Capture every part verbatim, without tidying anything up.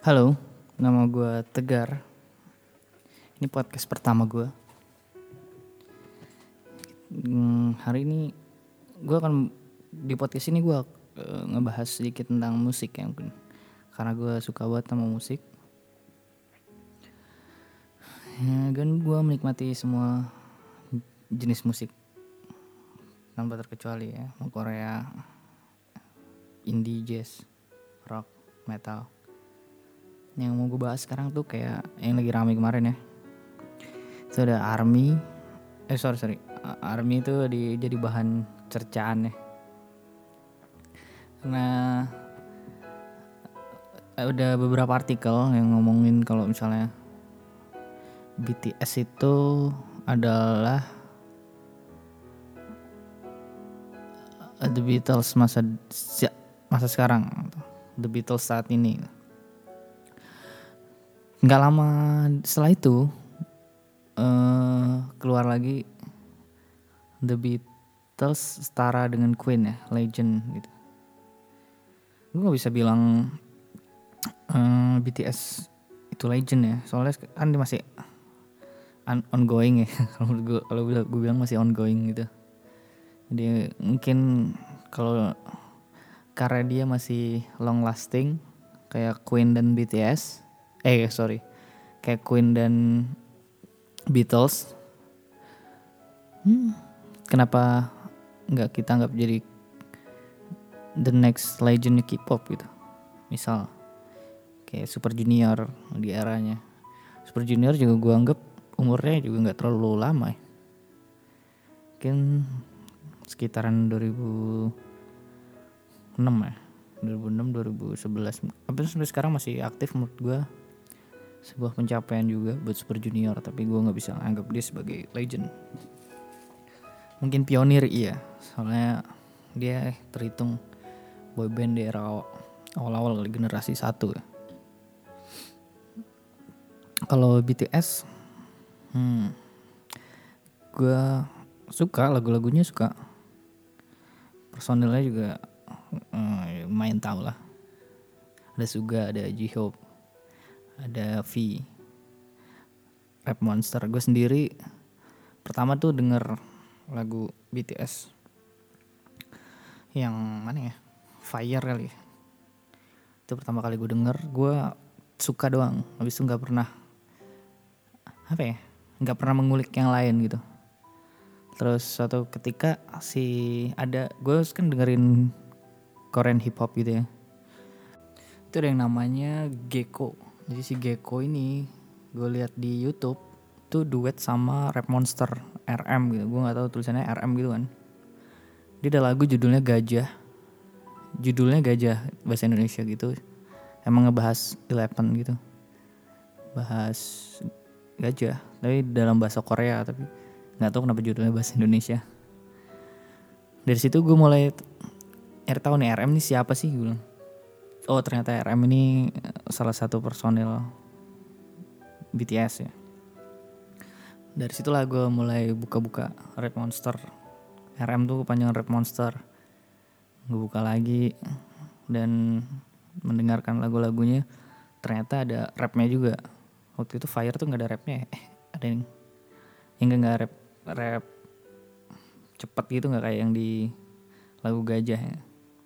Halo, nama gue Tegar. Ini podcast pertama gue. Hmm, hari ini gue akan di podcast ini gue uh, ngebahas sedikit tentang musik ya mungkin. Karena gue suka banget sama musik. Ya, dan gue menikmati semua jenis musik tanpa terkecuali ya, mau Korea, indie, jazz, rock, metal. Yang mau gue bahas sekarang tuh kayak yang lagi rame kemarin ya. Itu ada ARMY. Eh sorry sorry, ARMY itu di, jadi bahan cercaan ya. Karena ada beberapa artikel yang ngomongin kalau misalnya B T S itu adalah The Beatles masa masa sekarang, The Beatles saat ini. Nggak lama setelah itu uh, keluar lagi The Beatles setara dengan Queen ya, legend gitu. Gue nggak bisa bilang uh, B T S itu legend ya, soalnya kan dia masih un- ongoing ya. Kalau gue kalau gue bilang masih ongoing gitu. Jadi mungkin kalau karena dia masih long lasting kayak Queen dan B T S, eh sorry, kayak Queen dan Beatles. Hmm, kenapa nggak kita anggap jadi the next legend K-pop gitu? Misal kayak Super Junior di eranya. Super Junior juga gue anggap umurnya juga nggak terlalu lama ya. Mungkin sekitaran dua ribu enam ya, dua ribu enam dua ribu sebelas. Tapi sampai sekarang masih aktif, menurut gue sebuah pencapaian juga buat Super Junior. Tapi gue nggak bisa anggap dia sebagai legend. Mungkin pionir iya, soalnya dia terhitung boyband di era awal-awal generasi satu ya. Kalau B T S, hmm, gue suka lagu-lagunya, suka personilnya juga eh, main tau lah. Ada Suga, ada J-Hope, ada V, Rap Monster. Gue sendiri pertama tuh denger lagu B T S yang mana ya, Fire kali ya. Itu pertama kali gue denger, gue suka doang. Habis itu nggak pernah apa ya, nggak pernah mengulik yang lain gitu. Terus suatu ketika si ada, gue kan dengerin Korean hip hop gitu ya. Itu ada yang namanya Gecko. Jadi si Gecko ini gue lihat di YouTube tuh duet sama Rap Monster R M gitu. Gue nggak tahu tulisannya R M gitu kan. Dia ada lagu judulnya Gajah. Judulnya Gajah bahasa Indonesia gitu. Emang ngebahas Eleven gitu. Bahas gajah, tapi dalam bahasa Korea, tapi nggak tahu kenapa judulnya bahasa Indonesia. Dari situ gue mulai er tahu nih R M ini siapa sih, gue bilang. Oh ternyata R M ini salah satu personil B T S ya. Dari situlah gue mulai buka-buka Rap Monster. R M tuh kepanjangan Rap Monster. Gue buka lagi dan mendengarkan lagu-lagunya. Ternyata ada rapnya juga. Waktu itu Fire tuh nggak ada rapnya. Eh ada yang yang nggak rap rap cepet gitu, nggak kayak yang di lagu Gajah ya.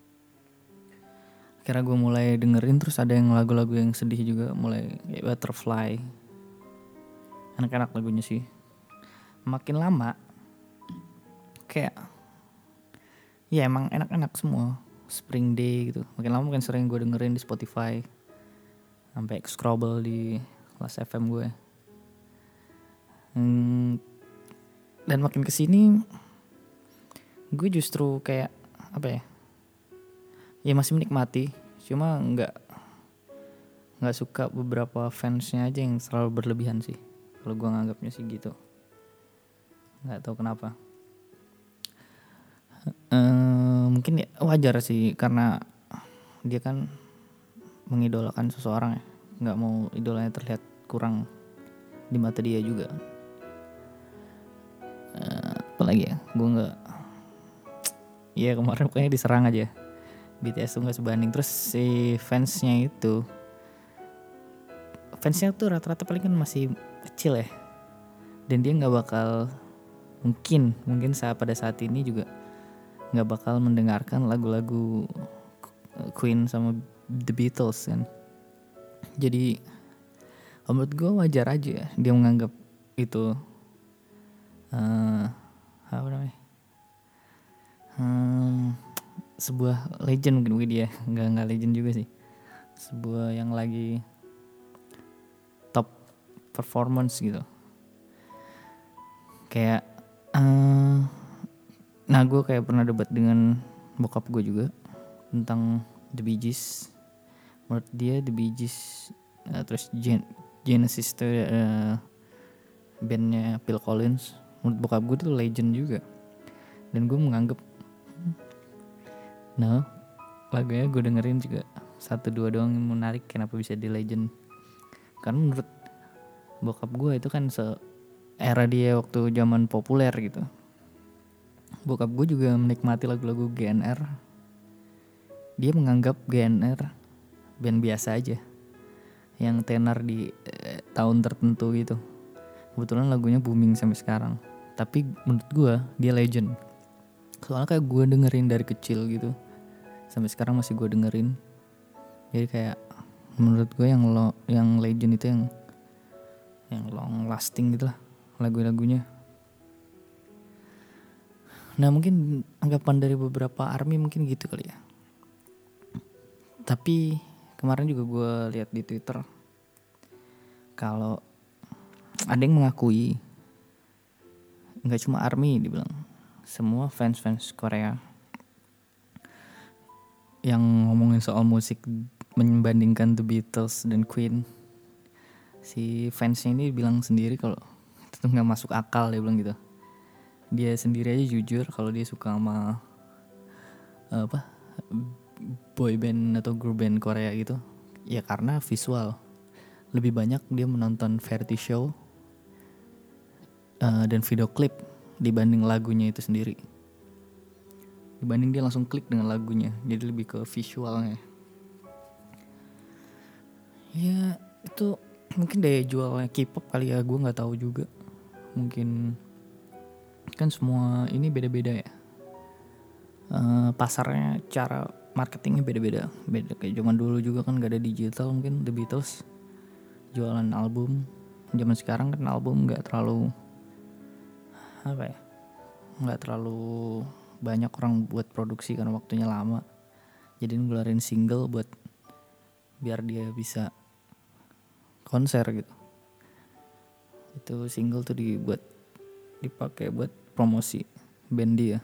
Akhirnya gue mulai dengerin, terus ada yang lagu-lagu yang sedih juga, mulai kayak Butterfly. Enak-enak lagunya sih. Makin lama kayak ya emang enak-enak semua. Spring Day gitu. Makin lama makin sering gue dengerin di Spotify. Sampai scroll di kelas F M gue. Hmm, dan makin kesini gue justru kayak apa ya? Ya masih menikmati, cuma nggak nggak suka beberapa fansnya aja yang selalu berlebihan sih. Kalau gue nganggapnya sih gitu. Nggak tahu kenapa. Uh, mungkin ya wajar sih, karena dia kan mengidolakan seseorang ya, nggak mau idolanya terlihat kurang di mata dia juga. Uh, apalagi ya, gue nggak, ya kemarin pokoknya diserang aja. B T S tuh nggak sebanding. Terus si fansnya itu fansnya tuh rata-rata paling kan masih kecil ya, dan dia nggak bakal mungkin mungkin saat pada saat ini juga nggak bakal mendengarkan lagu-lagu Queen sama The Beatles kan. Jadi menurut gue wajar aja ya dia menganggap itu uh, apa namanya hmm, sebuah legend mungkin dia nggak nggak legend juga sih, sebuah yang lagi top performance gitu. Kayak uh, nah gue kayak pernah debat dengan bokap gue juga tentang The Bee Gees. Menurut dia The Bee Gees uh, terus Gen- Genesis itu uh, bandnya Phil Collins, menurut bokap gue tuh legend juga. Dan gue menganggap no, lagunya gue dengerin juga satu dua doang yang menarik, kenapa bisa di legend. Karena menurut bokap gue itu kan se era dia waktu zaman populer gitu. Bokap gue juga menikmati lagu-lagu G N R. Dia menganggap G N R band biasa aja yang tenar di eh, tahun tertentu gitu. Kebetulan lagunya booming sampai sekarang. Tapi menurut gue dia legend. Soalnya kayak gue dengerin dari kecil gitu, sampai sekarang masih gue dengerin. Jadi kayak menurut gue yang lo yang legend itu yang yang long lasting gitu lah lagu-lagunya. Nah mungkin anggapan dari beberapa ARMY mungkin gitu kali ya. Tapi kemarin juga gue lihat di Twitter kalau ada yang mengakui, nggak cuma ARMY dibilang, semua fans-fans Korea yang ngomongin soal musik membandingkan The Beatles dan Queen, si fansnya ini bilang sendiri kalau itu tuh nggak masuk akal, dia bilang gitu. Dia sendiri aja jujur kalau dia suka sama apa boy band atau girl band Korea gitu ya karena visual. Lebih banyak dia menonton variety show uh, dan video klip dibanding lagunya itu sendiri. Dibanding dia langsung klik dengan lagunya, jadi lebih ke visualnya. Ya itu mungkin daya jualnya K-pop kali ya, gue nggak tahu juga. Mungkin kan semua ini beda-beda ya. Uh, pasarnya, cara marketingnya beda-beda. Beda kayak zaman dulu juga kan gak ada digital, mungkin The Beatles jualan album. Zaman sekarang kan album nggak terlalu apa ya, nggak terlalu banyak orang buat produksi karena waktunya lama. Jadi ngeluarin single buat biar dia bisa konser gitu. Itu single tuh dibuat dipakai buat promosi band dia.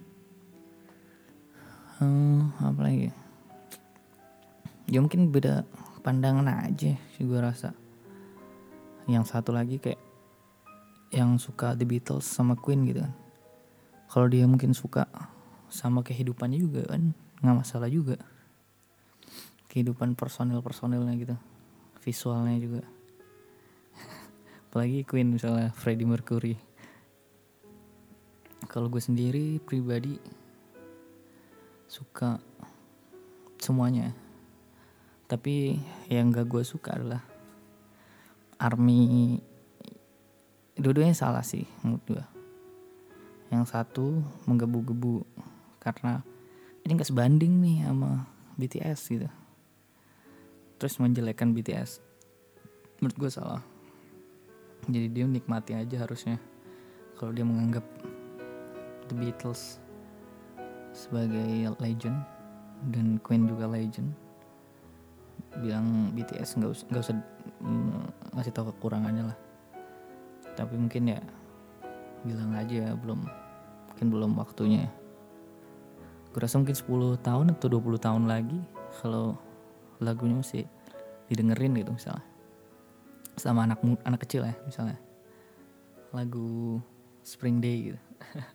Hmm, apa lagi? Ya mungkin beda pandangan aja sih gue rasa. Yang satu lagi kayak yang suka The Beatles sama Queen gitu kan. Kalau dia mungkin suka sama kehidupannya juga kan nggak masalah juga. Kehidupan personil-personilnya gitu, visualnya juga. Apalagi Queen misalnya Freddie Mercury. Kalau gue sendiri pribadi suka semuanya. Tapi yang gak gue suka adalah ARMY. Dua-duanya salah sih menurut gue. Yang satu menggebu-gebu karena ini gak sebanding nih sama B T S gitu, terus menjelekkan B T S. Menurut gue salah. Jadi dia nikmati aja harusnya. Kalau dia menganggap The Beatles sebagai legend dan Queen juga legend, bilang B T S nggak usah nggak usah mm, ngasih tahu kekurangannya lah. Tapi mungkin ya bilang aja belum, mungkin belum waktunya. Gue rasa mungkin sepuluh tahun atau dua puluh tahun lagi kalau lagunya masih didengerin gitu misalnya sama anak anak kecil ya, misalnya lagu Spring Day gitu.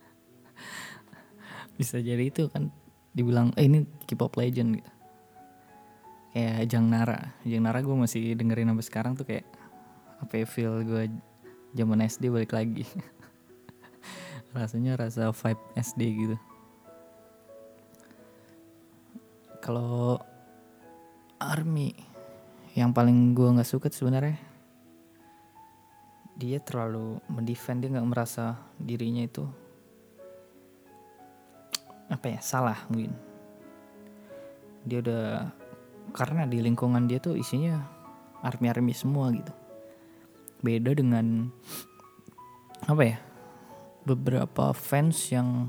Bisa jadi itu kan dibilang eh ini K-pop legend gitu. Kayak Jang Nara. Jang Nara gue masih dengerin sampai sekarang tuh kayak apa ya, feel gue zaman S D balik lagi. Rasanya rasa vibe S D gitu. Kalau ARMY Yang paling gue nggak suka sebenarnya dia terlalu mendefend, dia nggak merasa dirinya itu apa ya salah mungkin. Dia udah, karena di lingkungan dia tuh isinya army-army semua gitu. Beda dengan apa ya beberapa fans yang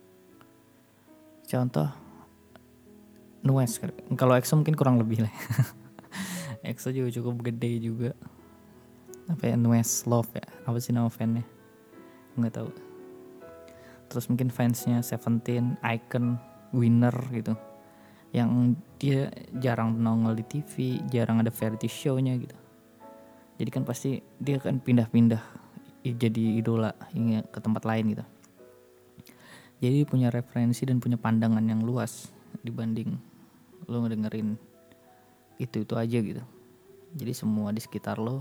contoh Nues. Kalau EXO mungkin kurang lebih lah. EXO juga cukup gede juga. Apa ya, Nues Love ya, apa sih nama fansnya, nggak tahu. Terus mungkin fansnya Seventeen, Icon, Winner gitu, yang dia jarang nongol di T V, jarang ada variety show-nya gitu. Jadi kan pasti dia kan pindah-pindah jadi idola hingga ke tempat lain gitu. Jadi punya referensi dan punya pandangan yang luas dibanding lo ngedengerin itu-itu aja gitu. Jadi semua di sekitar lo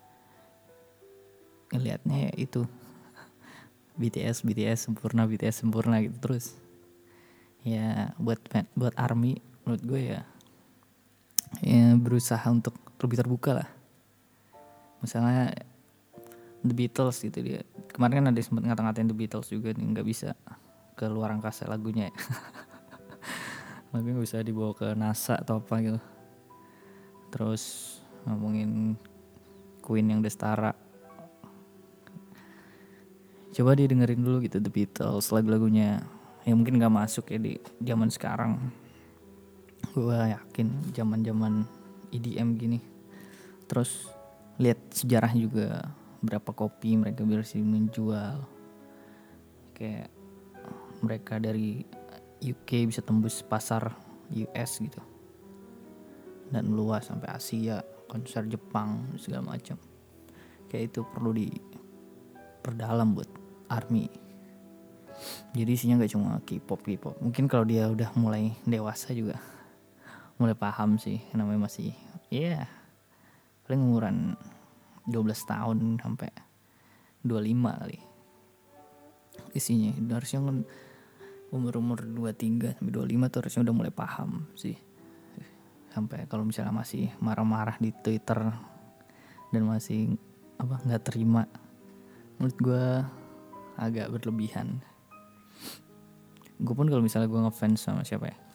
ngelihatnya itu B T S B T S sempurna, B T S sempurna gitu terus. Ya buat buat ARMY menurut gue ya, ya berusaha untuk lebih terbuka lah. Misalnya The Beatles gitu, dia kemarin kan ada sempat ngata-ngatain The Beatles juga nih nggak bisa ke luar angkasa lagunya ya. Lagunya nggak bisa dibawa ke NASA atau apa gitu. Terus ngomongin Queen yang Destara, coba dia dengerin dulu gitu The Beatles, lagu-lagunya yang mungkin gak masuk ya di zaman sekarang. Gue yakin zaman-zaman E D M gini. Terus lihat sejarah juga, berapa kopi mereka bisa menjual. Kayak mereka dari U K bisa tembus pasar U S gitu, dan luas sampai Asia, konser Jepang segala macam. Kayak itu perlu diperdalam buat ARMY. Jadi isinya nggak cuma K-pop K-pop. Mungkin kalau dia udah mulai dewasa juga mulai paham sih, namanya masih ya yeah, paling umuran dua belas tahun sampai dua puluh lima kali. Isinya harusnya kan umur-umur dua puluh tiga sampai dua puluh lima tuh harusnya udah mulai paham sih. Sampai kalau misalnya masih marah-marah di Twitter dan masih apa nggak terima, menurut gue agak berlebihan. Gue pun kalau misalnya gue ngefans sama siapa ya,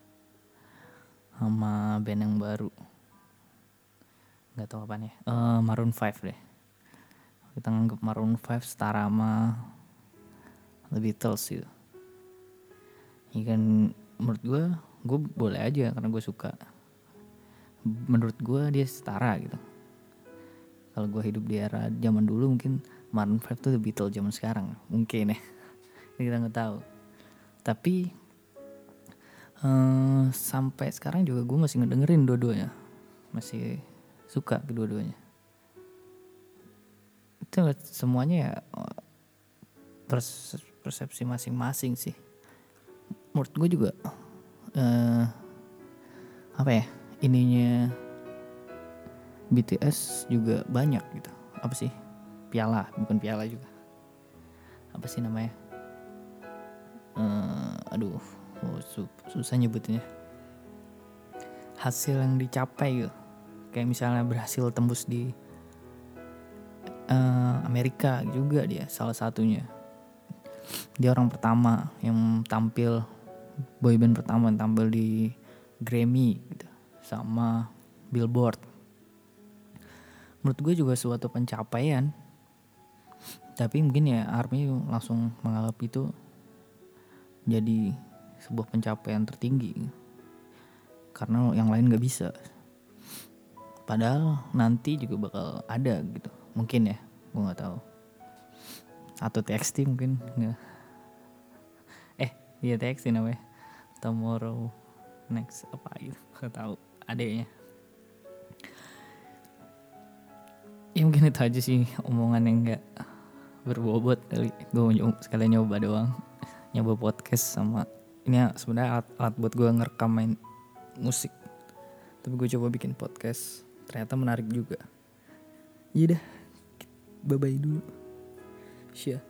sama band yang baru, nggak tahu apaan ya, uh, Maroon five deh. Kita nganggap Maroon five setara sama The Beatles gitu. Ya kan menurut gue, gue boleh aja karena gue suka. Menurut gue dia setara gitu. Kalau gue hidup di era zaman dulu mungkin Maroon five tuh The Beatles zaman sekarang mungkin ya. Kita nggak tahu. Tapi uh, sampai sekarang juga gue masih ngedengerin dua-duanya, masih suka kedua-duanya. Itu semuanya ya persepsi masing-masing sih. Menurut gue juga uh, apa ya, ininya B T S juga banyak gitu. Apa sih, piala bukan piala juga, apa sih namanya, uh, aduh oh, susah nyebutinnya. Hasil yang dicapai gitu, kayak misalnya berhasil tembus di uh, Amerika juga, dia salah satunya. Dia orang pertama yang tampil, boyband pertama yang tampil di Grammy gitu, sama Billboard. Menurut gue juga suatu pencapaian. Tapi mungkin ya ARMY langsung menganggap itu jadi sebuah pencapaian tertinggi, karena yang lain gak bisa. Padahal nanti juga bakal ada gitu, mungkin ya, gue gak tahu. Atau T X T mungkin nggak. Eh iya T X T namanya, Tomorrow Next apa gitu, gak tahu adanya. Ya mungkin itu aja sih omongan yang gak berbobot kali. Gue mau nyoba, sekalian nyoba doang, nyoba podcast sama ini ya, sebenarnya alat, alat buat gue ngerekam main musik. Tapi gue coba bikin podcast, ternyata menarik juga. Iya dah, bye bye dulu. Syah.